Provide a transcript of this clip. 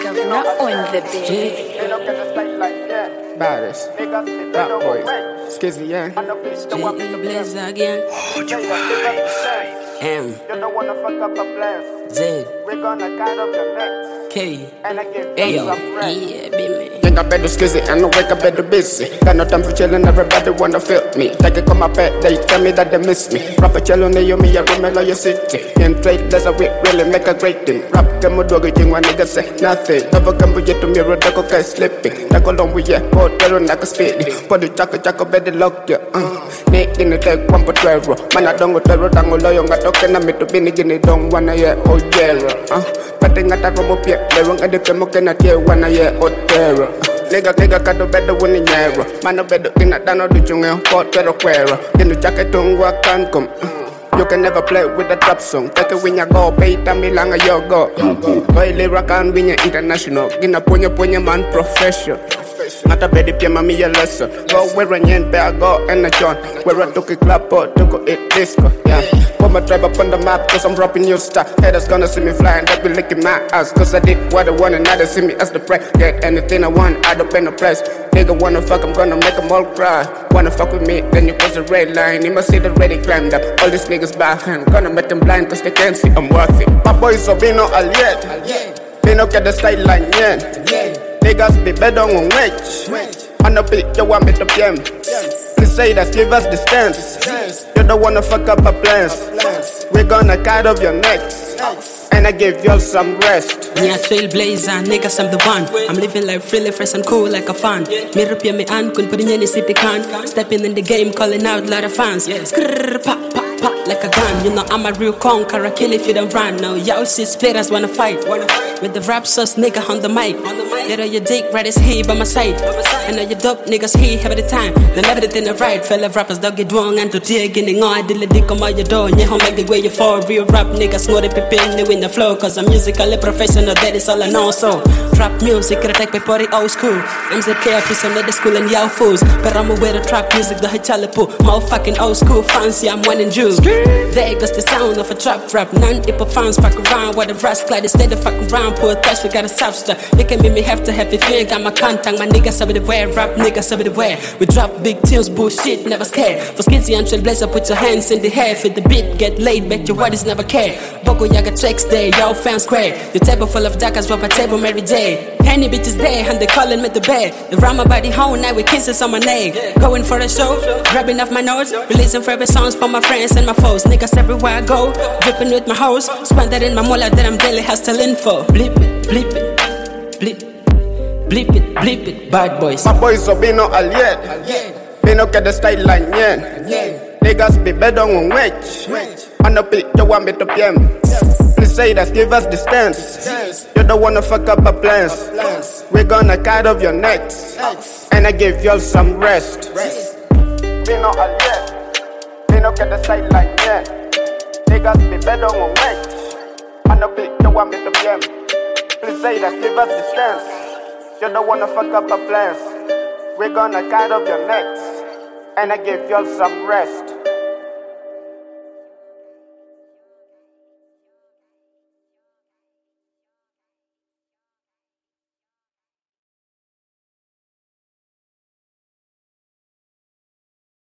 Governor on the beat. Baddest, Rap Boys, Skizzy, yeah. Blaze again. Hold your vibe. M Z K. Hey yo, yeah, be me. Think I better skizzy and no wake up better busy. Got no time for chillin', everybody wanna feel me. Take it on my pet, they tell me that they miss me. Rapper chillin', they me a remember your city. In trade, that's a way really make a great thing. Rap come with dog, you one nigga say nothing. Never come with you to me, road, go okay, slipping. Take along with you, go terror, like a speedy. Put the chaka, better lock ya. Nick in the take 1.12. Man, I don't go terror, don't go loyal, got talking to me to be nigga, don't wanna hear, oh yeah. But they got that from up here, they won't get the chemo, cannot hear, wanna hear, oh terror. Nigga got the better when in yarrow. Man, no better in that down or the jungle, port terror queer. In the jacket, don't work, can't come. You can never play with a trap song. Take it when you go, pay me long as you go. Boy, lyric and win your international. Gina punya man professional. Not a baby, pia me a lesson. Go where a yen bear go and a John. Where I took a clap or to go eat disco. Yeah. Put my tribe up on the map, cause I'm dropping new stuff. Haters gonna see me flying, they be licking my ass. Cause I did what I want and now they see me as the prey. Get anything I want, I don't pay no price. Nigga wanna fuck, I'm gonna make them all cry. Wanna fuck with me, then you cross the red line. You must see the ready climbed up. All these niggas behind, gonna make them blind cause they can't see I'm worth it. My boys so Bino Aliet. Bino get the style line, yeah. Niggas be better on wage. On the beat, you want me to PM. Please say that, give us distance. You don't wanna fuck up our plans. We're gonna cut off your necks. And I give you all some rest. Me a trailblazer, niggas I'm the one. I'm living life really fresh and cool like a fan. Me rupia me an kun put in any city can. Stepping in the game, calling out lot of fans. Skrrr, pop, pop, pop like a gun. You know I'm a real conqueror, kill if you don't run. Now y'all see splitters wanna fight. With the rap sauce nigga on the mic. Get on your dick, right as he by my side. And now you dope niggas he have the time. Then everything I write, fella rappers dog get wrong and to tear getting on. Dill dick on my door, yeah, home make the way you fall. Real rap niggas know the people in the win the flow. Cause I'm musically professional, that is all I know. So trap music, critique by party old school. I'm the KFC, I'm the school and y'all fools. But I'm aware of trap music, the hachalapu. Motherfucking old school fancy, I'm one and Jew. There goes the sound of a trap rap. Non-hip fans fuck around with the rust glide. Instead of fuck around, poor touch, we got a substance. You can make me have to have if you ain't got my contact. My niggas everywhere, rap niggas everywhere. We drop big tunes, bullshit, never scared. For skizzy and trailblazer, put your hands in the air. For the beat, get laid, bet your waddies never care. Boko Yaga tracks there, y'all fans square. The table full of jackers, rub a table every day. Henny bitches there, and they calling me the bed. The rama body home, now with kisses on my neck. Going for a show, grabbing off my nose. Releasing favorite songs for my friends and my foes. Niggas everywhere I go, dripping with my hose. Spend that in my mullah that I'm daily hustling for. Bleep it, bleep it, bleep. Bleep it, bleep it, bad boys. My boys so Bino Aliet. Bino get the style line, yeah. Niggas be better on wage. On the beat, you want me to PM. Please say that, give us distance. You don't wanna fuck up our plans. We're gonna cut off your necks. And I give you all some rest. Bino Aliet. Bino get the style line, yeah. Niggas be better on wage. On the beat, you want me to PM. Please say that, give us distance. You don't wanna fuck up our plans. We're gonna cut off your necks. And I give you all some rest.